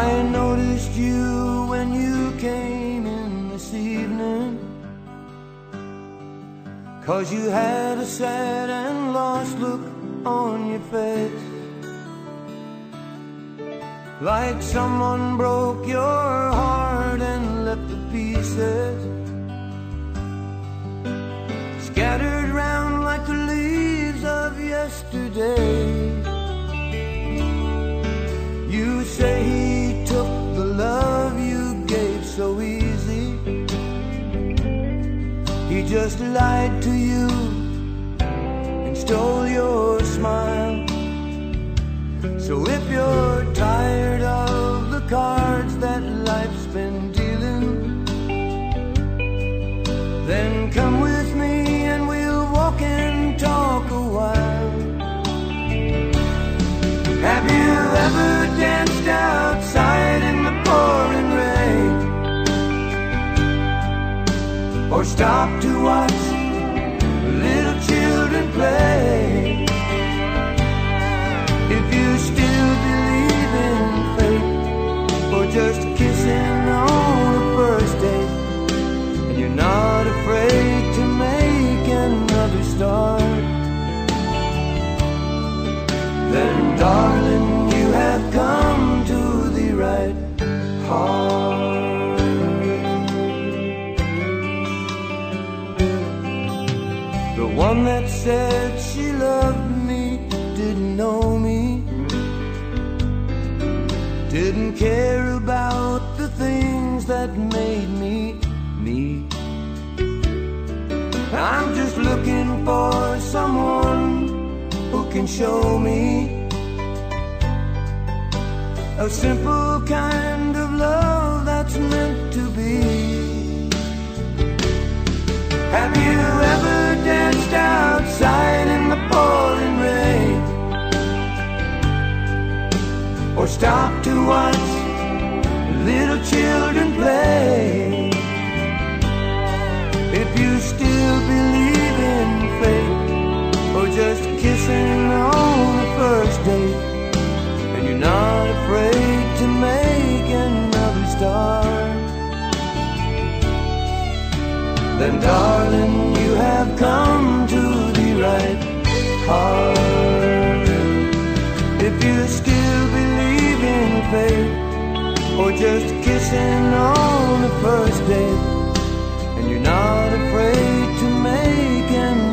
I noticed you when you came in this evening, 'cause you had a sad and lost look on your face, like someone broke your heart and left the pieces scattered round like the leaves of yesterday. You say he took the love you gave so easy. He just lied to you and stole your smile. So if you're tired of the cards that life's been dealing, then come with me and we'll walk and talk a while. Have you ever danced outside in the pouring rain, or stopped to watch little children play? If you still believe in fate, or just kissing on the first date, and you're not afraid to make another start, then darling, you have come to the right heart. The one that said she loved me didn't know me, didn't care about the things that made me me. I'm just looking for someone who can show me a simple kind of love that's meant to be. Have you ever danced outside in the pouring rain, or stopped to watch little children play? If you still believe in fate, or just kissing on the first date, and you're not afraid to make another start, then darling, you have come to the right heart. If you still believe in fate, or just kissing on the first date, and you're not afraid to make an